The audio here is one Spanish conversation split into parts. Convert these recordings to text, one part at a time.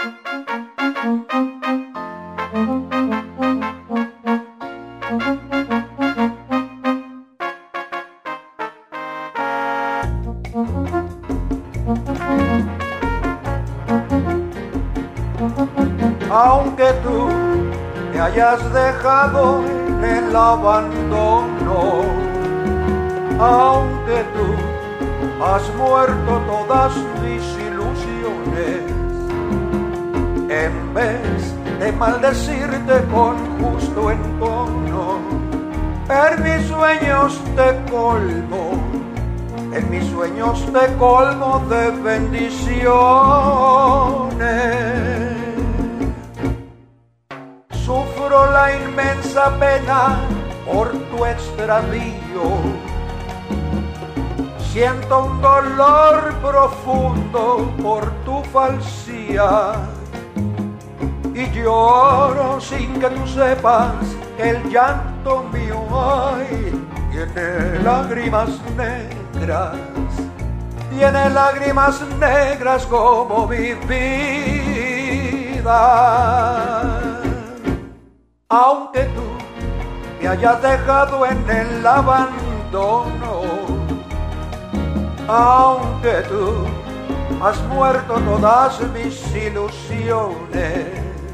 Aunque tú me hayas dejado en el abandono, aunque tú has muerto todas mis ilusiones, en vez de maldecirte con justo entono, en mis sueños te colmo, en mis sueños te colmo de bendiciones. Sufro la inmensa pena por tu extravío, siento un dolor profundo por tu falsedad y lloro sin que tú sepas que el llanto mío ay, tiene lágrimas negras como mi vida. Aunque tú me hayas dejado en el abandono, aunque tú has muerto todas mis ilusiones,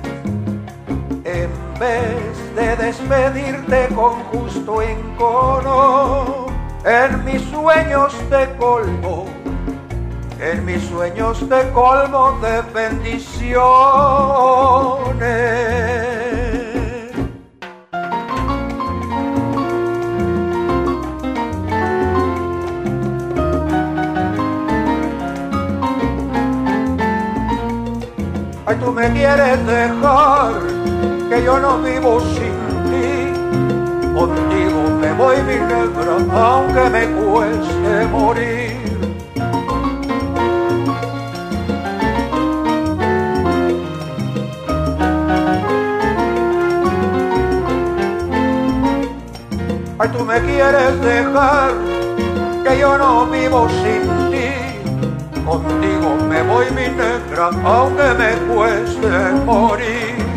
en vez de despedirte con justo encono, en mis sueños te colmo, en mis sueños te colmo de bendiciones. Ay, tú me quieres dejar, que yo no vivo sin ti. Contigo me voy, mi negra, aunque me cueste morir. Ay, tú me quieres dejar, que yo no vivo sin ti. Contigo me voy, mi negra, aunque me cueste morir.